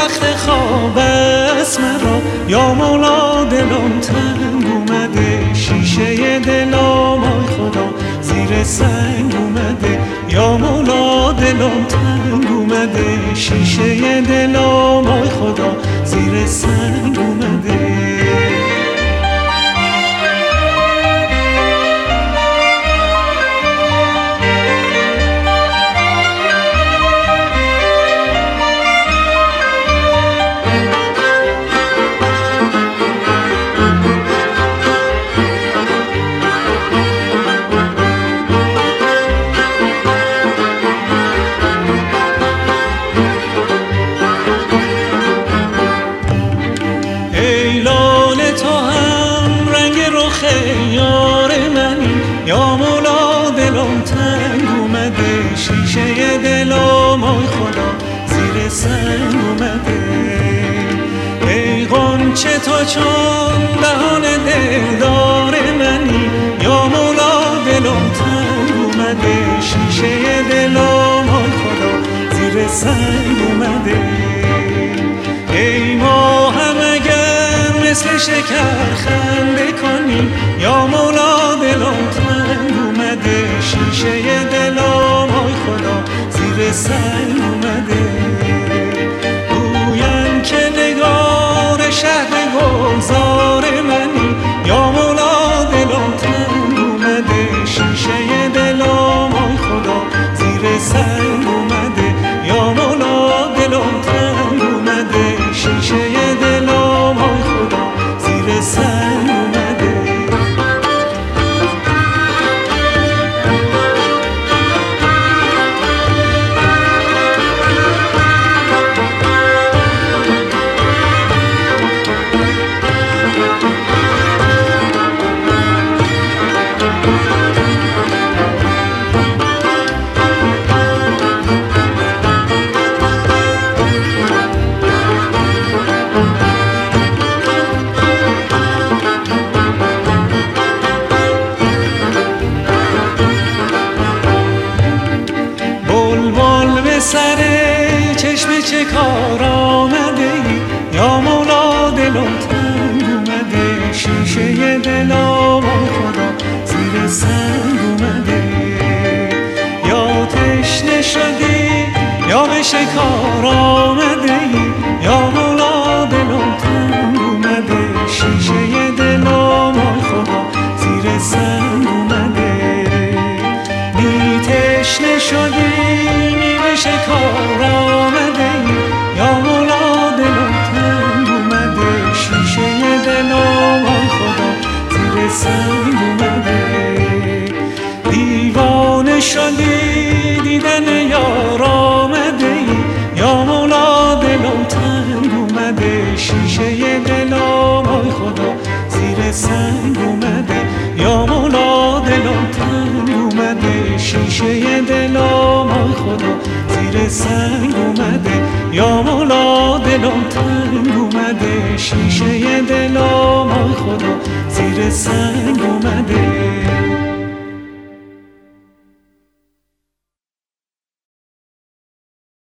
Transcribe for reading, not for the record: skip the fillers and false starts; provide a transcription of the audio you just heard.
وقت خواب است مرا، یا مولا دلم تنگ اومده، شیشه دلم آی خدا زیر سنگ اومده، یا مولا دلم تنگ اومده، شیشه دلم آی خدا زیر سنگ اومده. یار منی، یا مولا دلم تنگ اومده، شیشه دلم آی خدا زیر سنگ اومده. ای غنچه تو چون دهان دلدار منی، یا مولا دلم تنگ اومده، شیشه دلم آی خدا زیر سنگ اومده. ای ماهم اگر مثل شکر خنده کنی، یا مولا دلم تنگ اومده، شیشه دلم آی خدا زیر سنگ اومده. گویم که نگار شهر گلزار منی، یا مولا دلم تنگ اومده، شیشه دلم آی خدا زیر سنگ اومده، یا مولا دلم تنگ اومده، شیشه دلم آی خدا زیر سنگ اومده. سر چشم چه کار آمده ای، یا مولا دلم تنگ اومده، شیشه دلم آی خدا زیر سنگ اومده. یا تشنه شدی یا به شکار آمده ای، یا مولا دلم تنگ اومده، شیشه دلم آی خدا زیر سنگ اومده. می تشنه شدی شکار آمده ای، یا مولا دلم تنگ اومده، شیشه دلم آی خدا زیر سنگ اومده. دیوانه شدی دیدن یار آمده ای، یا مولا دلم تنگ اومده، شیشه دلم آی خدا زیر سنگ اومده، یا مولا دلم تنگ اومده، شیشه دلم آی خدا زیر سنگ اومده، یا مولا دلم تنگ اومده، شیشه دلم آی خدا زیر سنگ اومده.